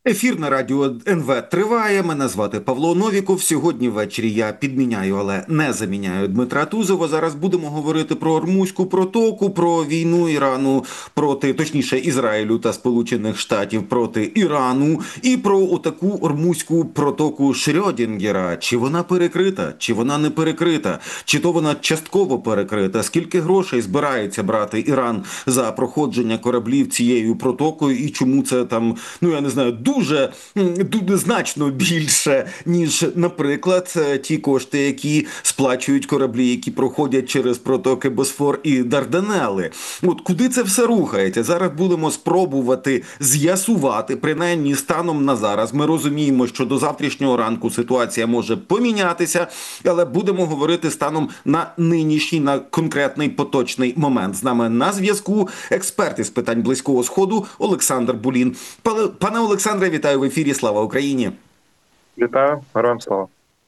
Ефір на радіо НВ триває. Мене звати Павло Новіков. Сьогодні ввечері я підміняю, але не заміняю Дмитра Тузова. Зараз будемо говорити про Ормузьку протоку, про війну Ірану проти, точніше, Ізраїлю та Сполучених Штатів проти Ірану і про отаку Ормузьку протоку Шрьодінгера. Чи вона перекрита, чи вона не перекрита, чи то вона частково перекрита, скільки грошей збирається брати Іран за проходження кораблів цією протокою і чому це там, ну я не знаю, дуже значно більше, ніж, наприклад, ті кошти, які сплачують кораблі, які проходять через протоки Босфор і Дарданели. От куди це все рухається? Зараз будемо спробувати з'ясувати, принаймні станом на зараз. Ми розуміємо, що до завтрашнього ранку ситуація може помінятися, але будемо говорити станом на нинішній, на конкретний поточний момент. З нами на зв'язку експерт із питань Близького Сходу Олександр Булін. Пане Олександре, вітаю в ефірі. Слава Україні! Вітаю, героям слава.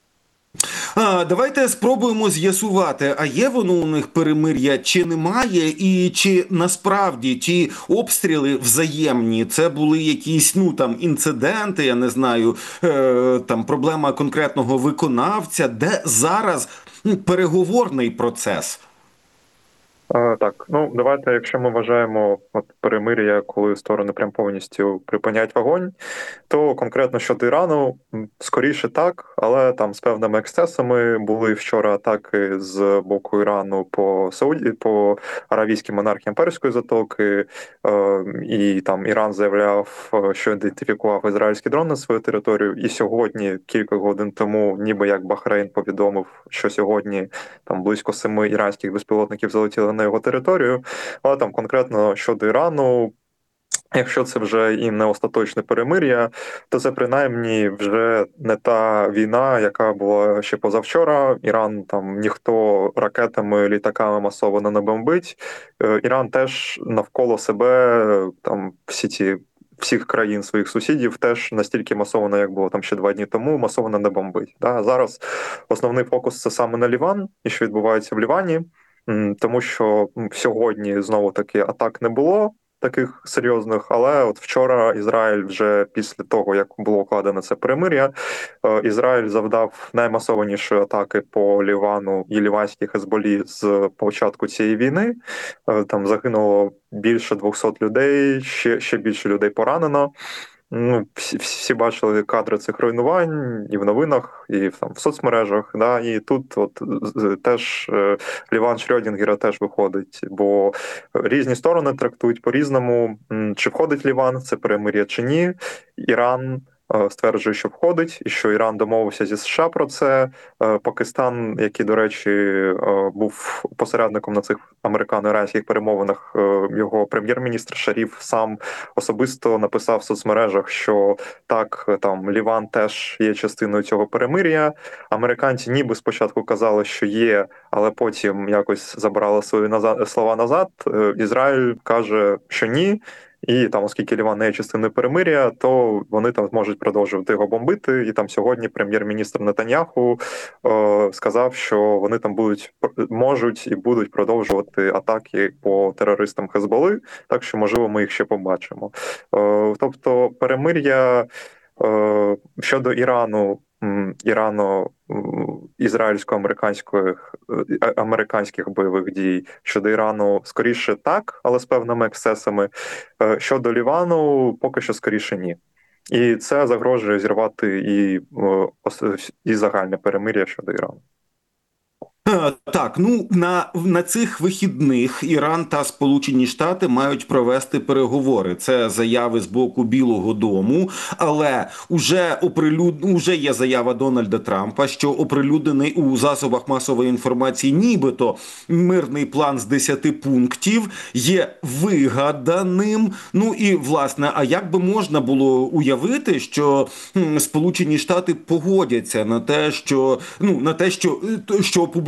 Давайте спробуємо з'ясувати, а є воно у них перемир'я чи немає, і чи насправді ті обстріли взаємні, це були якісь, інциденти, я не знаю, там проблема конкретного виконавця, де зараз переговорний процес? Так, давайте, якщо ми вважаємо перемир'я, коли сторони прям повністю припиняють вогонь, то конкретно щодо Ірану, скоріше так, але там з певними ексцесами були вчора атаки з боку Ірану по Аравійській монархії Перської затоки, і там Іран заявляв, що ідентифікував ізраїльський дрон на свою територію, і сьогодні, кілька годин тому, ніби як Бахрейн повідомив, що сьогодні там близько 7 іранських безпілотників залетіли на його територію, але там конкретно щодо Ірану, якщо це вже і не остаточне перемир'я, то це принаймні вже не та війна, яка була ще позавчора. Іран там ніхто ракетами, літаками масово не бомбить. Іран теж навколо себе там всіх країн своїх сусідів теж настільки масово, як було там ще 2 дні тому, масово не бомбить. Да? Зараз основний фокус це саме на Ліван, і що відбувається в Лівані. Тому що сьогодні знову-таки атак не було таких серйозних, але от вчора Ізраїль вже після того, як було укладено це перемир'я, Ізраїль завдав наймасованішої атаки по Лівану і ліванській Хезболі з початку цієї війни. Там загинуло більше 200 людей, ще більше людей поранено. Всі бачили кадри цих руйнувань і в новинах, і в соцмережах. Да, і тут теж Ліван Шрьодінгера теж виходить, бо різні сторони трактують по-різному, чи входить Ліван в це перемир'я, чи ні. Іран стверджує, що входить, і що Іран домовився зі США про це. Пакистан, який, до речі, був посередником на цих американо-іранських перемовинах, його прем'єр-міністр Шаріф сам особисто написав в соцмережах, що так, там Ліван теж є частиною цього перемир'я. Американці ніби спочатку казали, що є, але потім якось забрали свої слова назад. Ізраїль каже, що ні. І там, оскільки Ліван не є частиною перемир'я, то вони там зможуть продовжувати його бомбити. І там сьогодні прем'єр-міністр Нетаньяху сказав, що вони там можуть і будуть продовжувати атаки по терористам Хезболи, так що, можливо, ми їх ще побачимо. Тобто перемир'я щодо ізраїльсько-американських бойових дій, щодо Ірану скоріше так, але з певними ексцесами. Щодо Лівану поки що скоріше ні. І це загрожує зірвати і загальне перемир'я щодо Ірану. Так, на цих вихідних Іран та Сполучені Штати мають провести переговори. Це заяви з боку Білого дому, але уже є заява Дональда Трампа, що оприлюднений у засобах масової інформації нібито мирний план з 10 пунктів є вигаданим. Ну і, власне, а як би можна було уявити, що Сполучені Штати погодяться на те, що опубліковані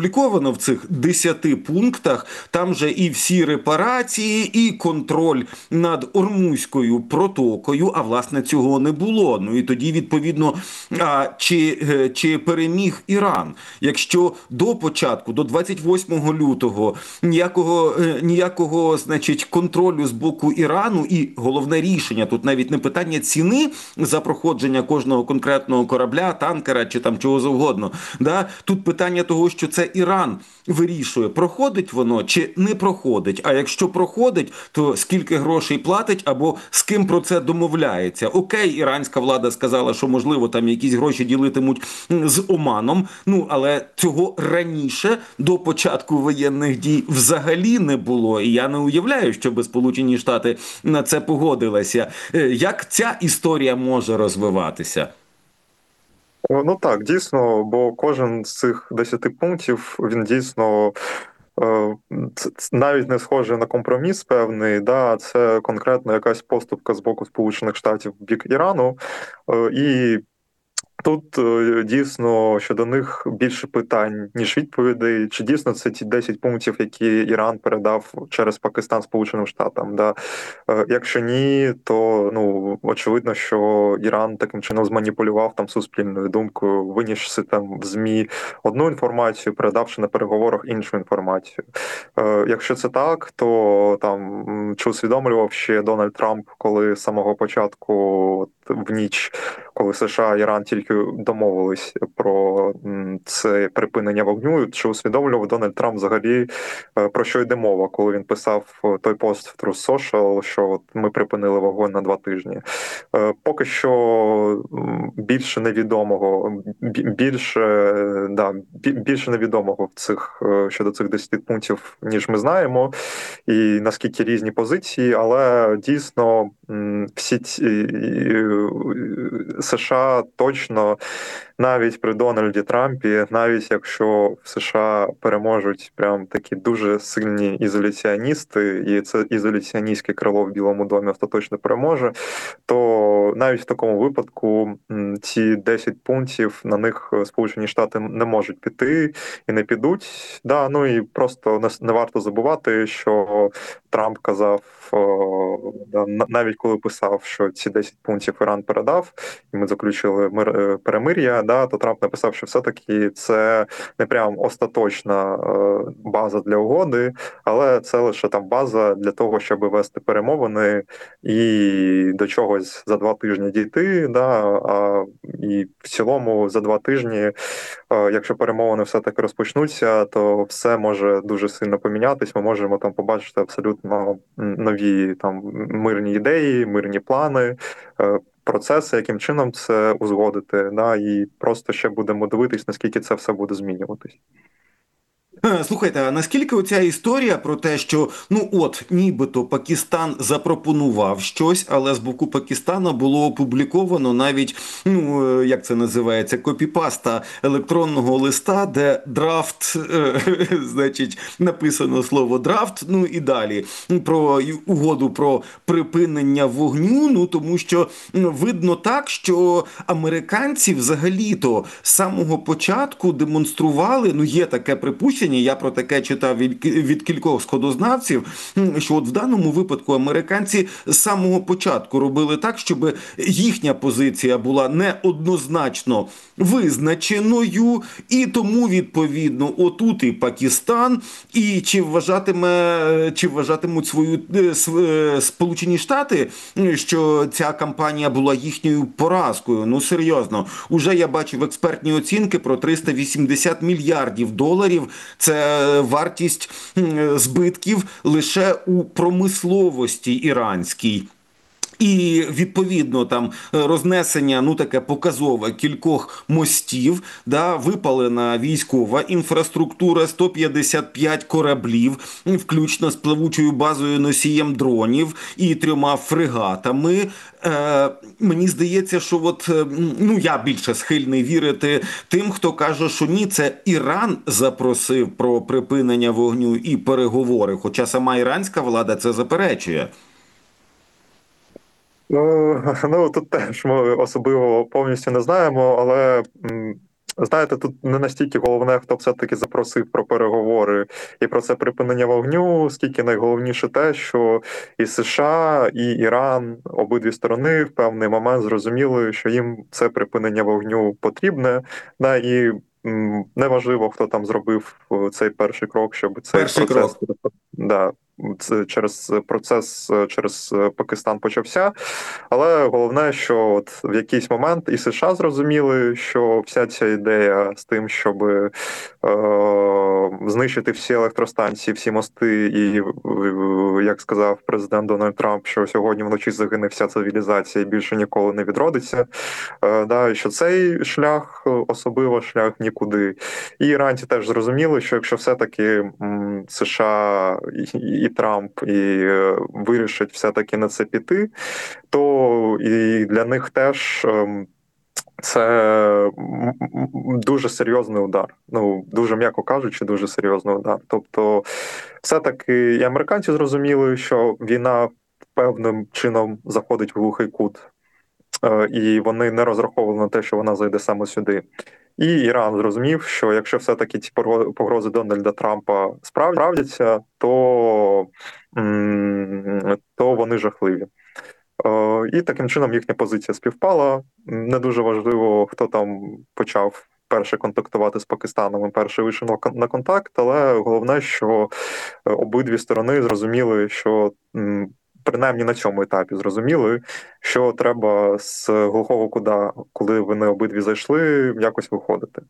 опубліковано в цих 10 пунктах. Там же і всі репарації, і контроль над Ормузькою протокою, а власне цього не було. Ну і тоді, відповідно, чи переміг Іран? Якщо до початку, до 28 лютого, ніякого, значить, контролю з боку Ірану, і головне рішення, тут навіть не питання ціни за проходження кожного конкретного корабля, танкера чи там чого завгодно. Да? Тут питання того, що це Іран вирішує, проходить воно чи не проходить. А якщо проходить, то скільки грошей платить або з ким про це домовляється. Окей, іранська влада сказала, що можливо там якісь гроші ділитимуть з Оманом, ну але цього раніше, до початку воєнних дій, взагалі не було. І я не уявляю, щоб Сполучені Штати на це погодилися. Як ця історія може розвиватися? Ну так, дійсно, бо кожен з цих 10 пунктів, він дійсно навіть не схожий на компроміс певний, да, це конкретно якась поступка з боку Сполучених Штатів в бік Ірану. І тут дійсно щодо них більше питань, ніж відповідей. Чи дійсно це ті 10 пунктів, які Іран передав через Пакистан Сполученим Штатам? Да? Якщо ні, то ну очевидно, що Іран таким чином зманіпулював там суспільною думкою, винісши там в ЗМІ одну інформацію, передавши на переговорах іншу інформацію. Якщо це так, то там чи усвідомлював ще Дональд Трамп, коли з самого початку в ніч, коли США і Іран тільки домовились про це припинення вогню, чи усвідомлював Дональд Трамп взагалі, про що йде мова, коли він писав той пост в Truth Social, що от ми припинили вогонь на 2 тижні. Поки що більше невідомого, більше невідомого в цих щодо цих 10 пунктів, ніж ми знаємо, і наскільки різні позиції, але дійсно всі ці США точно навіть при Дональді Трампі, навіть якщо в США переможуть прям такі дуже сильні ізоляціоністи, і це ізоляціоністське крило в Білому домі остаточно переможе, то навіть в такому випадку ці 10 пунктів на них Сполучені Штати не можуть піти і не підуть. Да, ну і просто не варто забувати, що Трамп казав, навіть коли писав, що ці 10 пунктів Іран передав, і ми заключили перемир'я, да, то Трамп написав, що все-таки це не прям остаточна база для угоди, але це лише там база для того, щоб вести перемовини і до чогось за 2 тижні дійти. Да, і в цілому за 2 тижні, якщо перемовини все-таки розпочнуться, то все може дуже сильно помінятись. Ми можемо там побачити абсолютно нові там мирні ідеї, мирні плани, процеси, яким чином це узгодити, да, і просто ще будемо дивитись, наскільки це все буде змінюватись. Слухайте, а наскільки оця історія про те, що нібито Пакистан запропонував щось, але з боку Пакистана було опубліковано навіть, як це називається, копіпаста електронного листа, де драфт, значить, написано слово драфт, ну і далі про угоду про припинення вогню, тому що видно так, що американці взагалі-то з самого початку демонстрували, є таке припущення, я про таке читав від кількох сходознавців, що от в даному випадку американці з самого початку робили так, щоб їхня позиція була неоднозначно визначеною, і тому, відповідно, отут і Пакистан, і чи вважатимуть Сполучені Штати, що ця кампанія була їхньою поразкою. Ну, серйозно. Уже я бачив експертні оцінки про $380 мільярдів. Це вартість збитків лише у промисловості іранській. І, відповідно, там рознесення, таке показове кількох мостів, випалена військова інфраструктура, 155 кораблів, включно з плавучою базою носієм дронів і 3 фрегатами. Мені здається, що я більше схильний вірити тим, хто каже, що ні, це Іран запросив про припинення вогню і переговори, хоча сама іранська влада це заперечує. Тут теж ми особливо повністю не знаємо, але Знаєте, тут не настільки головне, хто все-таки запросив про переговори і про це припинення вогню, скільки найголовніше те, що і США, і Іран, обидві сторони в певний момент зрозуміли, що їм це припинення вогню потрібне, да, і неважливо, хто там зробив цей перший крок, щоб цей Перший процес, крок. да, це через процес через Пакистан почався. Але головне, що от в якийсь момент і США зрозуміли, що вся ця ідея з тим, щоб знищити всі електростанції, всі мости, і як сказав президент Дональд Трамп, що сьогодні вночі загине вся цивілізація і більше ніколи не відродиться. Да, що цей шлях, особливо шлях нікуди. І іранці теж зрозуміли, що якщо все-таки США і Трамп і вирішать все-таки на це піти, то і для них теж це дуже серйозний удар. Ну, дуже м'яко кажучи, дуже серйозний удар. Тобто, все-таки і американці зрозуміли, що війна певним чином заходить в глухий кут, і вони не розраховували на те, що вона зайде саме сюди. І Іран зрозумів, що якщо все-таки ці погрози Дональда Трампа справдяться, то вони жахливі. І таким чином їхня позиція співпала. Не дуже важливо, хто там почав перше контактувати з Пакистаном і перший вийшов на контакт, але головне, що обидві сторони зрозуміли, що принаймні на цьому етапі зрозуміли, що треба з глухого кута, коли вони обидві зайшли, якось виходити.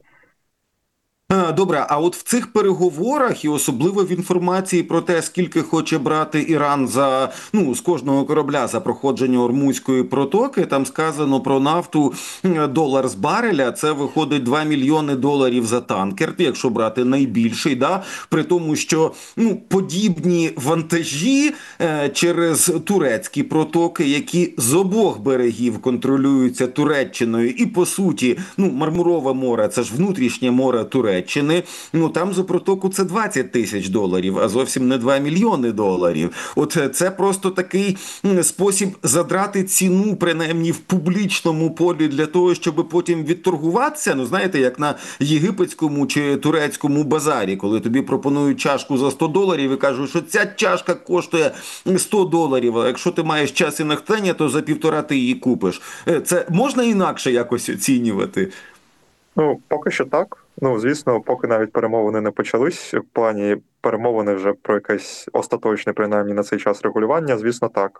Добре, а от в цих переговорах і особливо в інформації про те, скільки хоче брати Іран за з кожного корабля за проходження Ормузької протоки, там сказано про нафту $1 з бареля. Це виходить $2 мільйони за танкер, якщо брати найбільший, да, при тому, що подібні вантажі через турецькі протоки, які з обох берегів контролюються Туреччиною, і по суті, Мармурове море, це ж внутрішнє море Туреччини. Там за протоку це $20 000, а зовсім не $2 мільйони. От це просто такий спосіб задрати ціну, принаймні в публічному полі, для того, щоб потім відторгуватися. Знаєте, як на єгипетському чи турецькому базарі, коли тобі пропонують чашку за $100 і кажуть, що ця чашка коштує $100, а якщо ти маєш час і натхнення, то за 1,5 ти її купиш. Це можна інакше якось оцінювати? Поки що так. Звісно, поки навіть перемовини не почались, в плані перемовини вже про якесь остаточне, принаймні на цей час регулювання, звісно, так.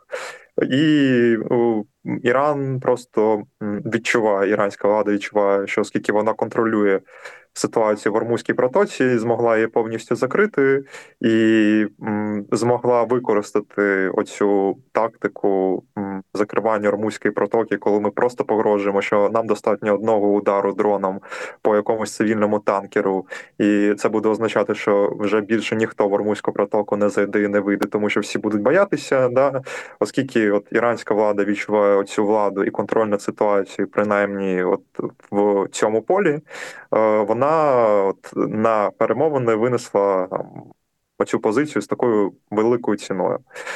І Іран просто відчуває, іранська влада відчуває, що оскільки вона контролює ситуацію в Ормузькій протоці, змогла її повністю закрити і змогла використати оцю тактику закривання Ормузької протоки, коли ми просто погрожуємо, що нам достатньо одного удару дроном по якомусь цивільному танкеру, і це буде означати, що вже більше ніхто в Ормузьку протоку не зайде і не вийде, тому що всі будуть боятися, да? Оскільки от іранська влада відчуває оцю владу і контроль над ситуацією, принаймні от в цьому полі, вона от на перемовини винесла оцю позицію з такою великою ціною.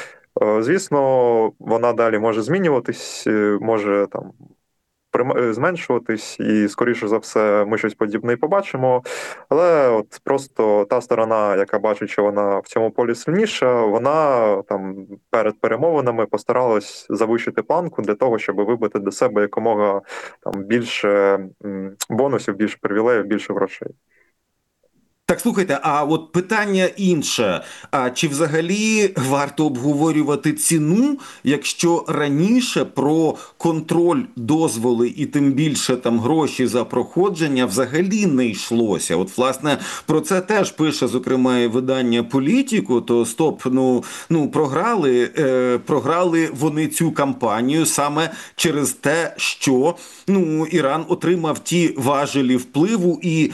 Звісно, вона далі може змінюватись, може там зменшуватись, і, скоріше за все, ми щось подібне і побачимо. Але от просто та сторона, яка бачить, що вона в цьому полі сильніша, вона там перед перемовинами постаралась завищити планку для того, щоб вибити до себе якомога там більше бонусів, більше привілеїв, більше грошей. Так, слухайте, а от питання інше. А чи взагалі варто обговорювати ціну, якщо раніше про контроль, дозволи і тим більше там гроші за проходження взагалі не йшлося? От, власне, про це теж пише, зокрема, і видання «Політіку», то стоп, програли вони цю кампанію саме через те, що Іран отримав ті важелі впливу і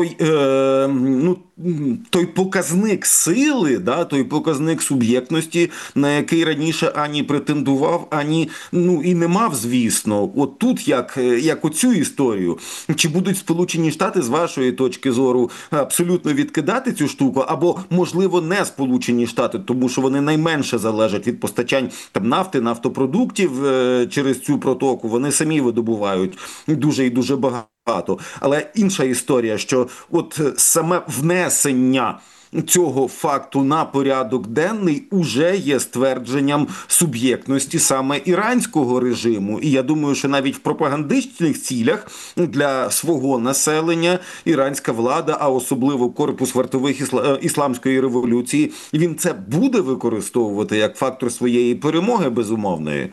той показник сили, да, той показник суб'єктності, на який раніше ані претендував, ані і не мав, звісно. От тут як оцю історію. Чи будуть Сполучені Штати, з вашої точки зору, абсолютно відкидати цю штуку, або, можливо, не Сполучені Штати, тому що вони найменше залежать від постачань там нафти, нафтопродуктів через цю протоку. Вони самі видобувають дуже і дуже багато багато. Але інша історія, що от саме внесення цього факту на порядок денний уже є ствердженням суб'єктності саме іранського режиму. І я думаю, що навіть в пропагандистичних цілях для свого населення іранська влада, а особливо корпус вартових ісламської революції, він це буде використовувати як фактор своєї перемоги безумовної.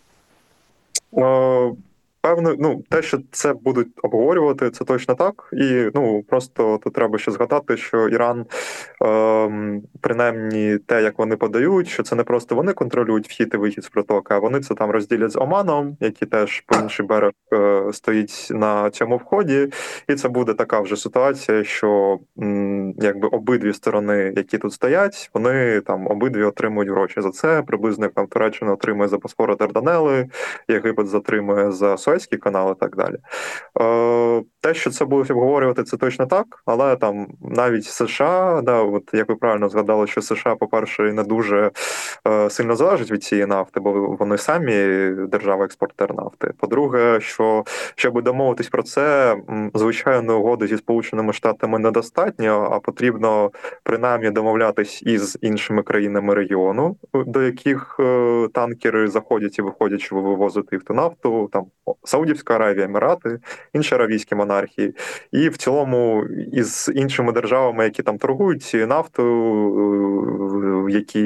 Е, Певно, те, що це будуть обговорювати, це точно так. І просто тут треба ще згадати, що Іран, принаймні, те, як вони подають, що це не просто вони контролюють вхід і вихід з протока, а вони це там розділять з Оманом, який теж по інший берег стоїть на цьому вході. І це буде така вже ситуація, що якби обидві сторони, які тут стоять, вони там обидві отримують гроші за це. Приблизно як там Туреччина отримує за Босфор Дарданели, Єгипет затримує за Суецький канал і так далі. Те, що це будуть обговорювати, це точно так, але там навіть США, от як ви правильно згадали, що США, по-перше, не дуже сильно залежать від цієї нафти, бо вони самі держава-експортер нафти. По-друге, що щоб домовитись про це, звичайно, угоди зі Сполученими Штатами недостатньо, а потрібно принаймні домовлятись із іншими країнами регіону, до яких танкери заходять і виходять, щоб вивозити їх ту нафту, там Саудівська Аравія, Емірати, інші аравійські монархії, і в цілому із іншими державами, які там торгують цією нафтою,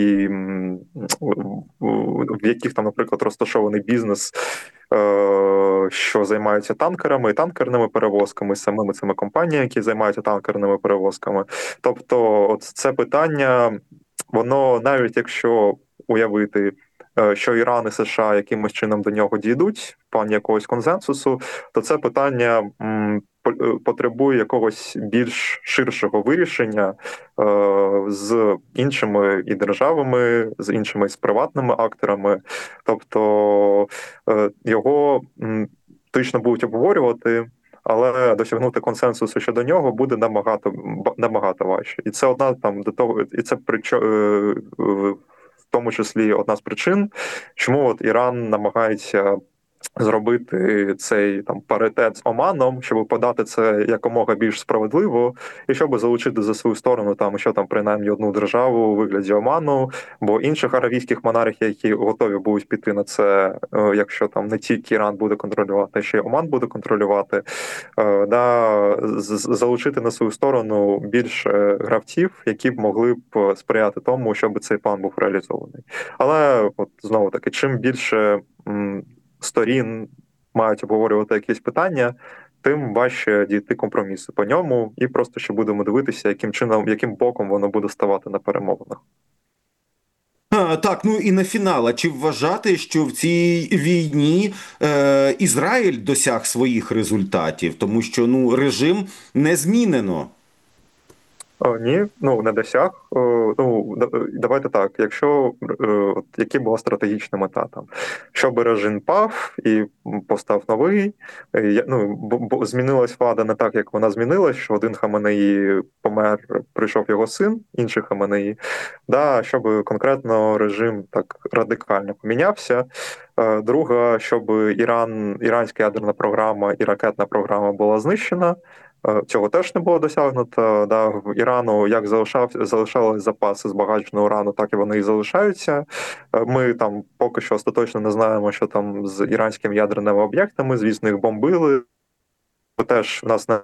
в яких там, наприклад, розташований бізнес, що займаються танкерами і танкерними перевозками, самими цими компаніями, які займаються танкерними перевозками. Тобто, от це питання, воно навіть якщо уявити, що Іран і США якимось чином до нього дійдуть в плані якогось консенсусу, то це питання потребує якогось більш ширшого вирішення з іншими і державами, з іншими з приватними акторами. Тобто його точно будуть обговорювати. Але досягнути консенсусу щодо нього буде набагато важче. І це одна там до того, і це в тому числі одна з причин, чому от Іран намагається зробити цей там паритет з Оманом, щоб подати це якомога більш справедливо, і щоб залучити за свою сторону там що там принаймні одну державу у вигляді Оману, бо інших аравійських монархів, які готові будуть піти на це, якщо там не тільки Іран буде контролювати, а ще й Оман буде контролювати, залучити на свою сторону більше гравців, які б могли б сприяти тому, щоб цей план був реалізований. Але от знову таки, чим більше сторін мають обговорювати якісь питання, тим важче дійти компромісу по ньому, і просто ще будемо дивитися, яким чином, яким боком воно буде ставати на перемовинах. Так, ну і на фінал. А чи вважати, що в цій війні Ізраїль досяг своїх результатів, тому що режим не змінено? Ні, не досяг. Давайте так. Якщо які була стратегічна мета там, щоб режим пав і постав новий, бо змінилась влада не так, як вона змінилась, що один Хаменеї помер, прийшов його син, інший Хаменеї, щоб конкретно режим так радикально помінявся. Друга, щоб іранська ядерна програма і ракетна програма була знищена. Цього теж не було досягнуто. В Ірану як залишались запаси збагаченого урану, так і вони і залишаються. Ми там поки що остаточно не знаємо, що там з іранськими ядерними об'єктами. Звісно, їх бомбили. Теж в нас не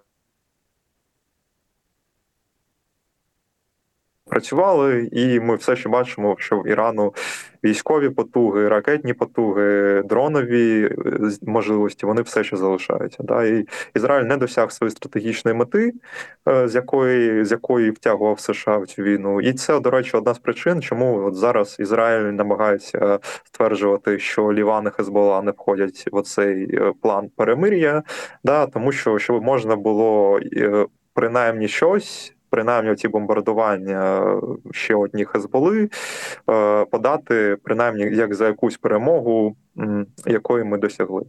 працювали, і ми все ще бачимо, що в Ірану військові потуги, ракетні потуги, дронові можливості, вони все ще залишаються. І Ізраїль не досяг своєї стратегічної мети, з якої втягував США в цю війну. І це, до речі, одна з причин, чому от зараз Ізраїль намагається стверджувати, що Ліван і Хезбола не входять в цей план перемир'я, тому що щоб можна було принаймні щось, принаймні ці бомбардування ще одні Хезболи, подати принаймні як за якусь перемогу, якої ми досягли.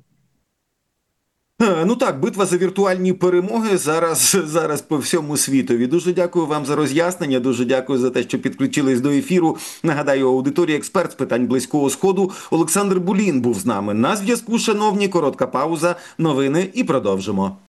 Ну так, битва за віртуальні перемоги зараз по всьому світові. Дуже дякую вам за роз'яснення, дуже дякую за те, що підключились до ефіру. Нагадаю, аудиторія експерт з питань Близького Сходу Олександр Булін був з нами. На зв'язку, шановні, коротка пауза, новини і продовжимо.